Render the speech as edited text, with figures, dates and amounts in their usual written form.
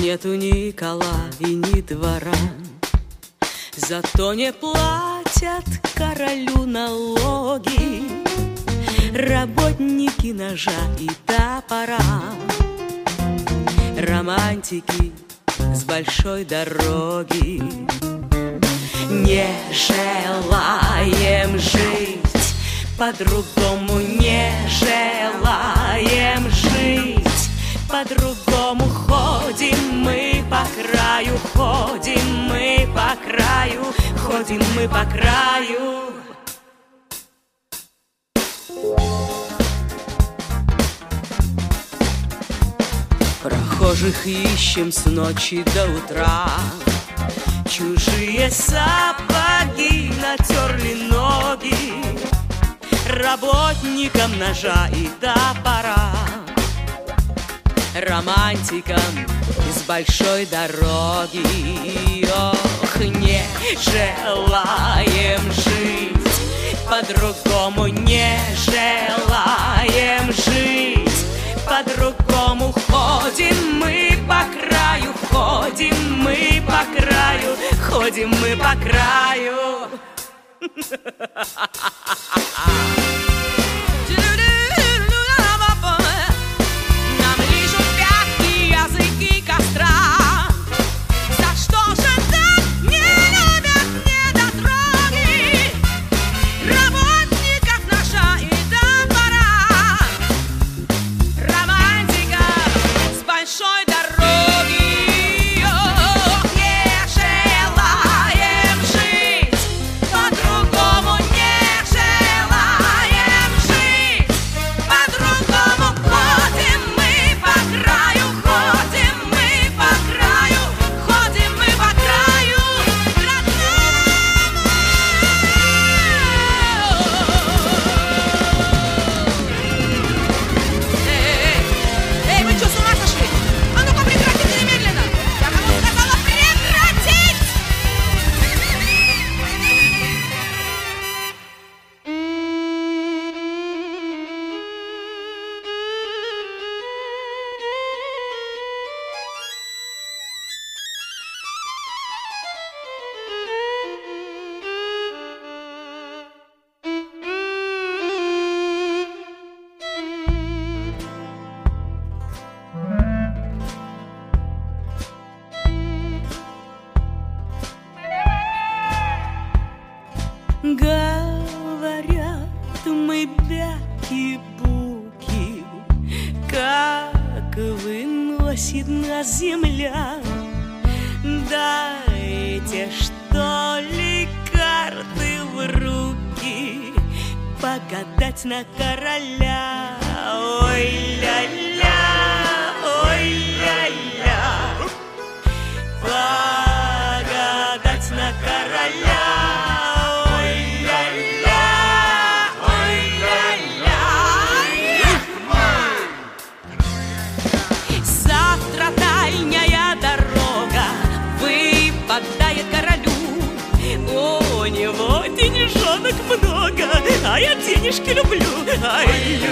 Нету ни кола и ни двора, зато не платят королю налоги работники ножа и топора. Романтики с большой дороги. Не желаем жить по-другому, не желаем жить по-другому. Ходим мы по краю, ходим мы по краю, ходим мы по краю. Прохожих ищем с ночи до утра, чужие сапоги натерли ноги работникам ножа и топора. Романтикам из большой дороги. Ох, не желаем жить по-другому, не желаем жить по-другому. Ходим мы по краю, ходим мы по краю, ходим мы по краю. Нам лижут пятки языки костра. За что же так не любят недотроги работников ножа и топора? Романтиков с большой дороги. Не желаем жить по-другому, не желаем жить по-другому. Ходим мы по краю, ходим мы по краю, ходим мы по краю родному. Эй, вы что, с ума сошли? А ну-ка прекратите немедленно! Я кому сказала прекратить! Говорят, мы бяки-буки, как выносит нас земля. Дайте, что ли, карты в руки, погадать на короля. Ой-ля-ля, ой-ля-ля, погадать на короля. У него денежонок много, а я денежки люблю. Ай,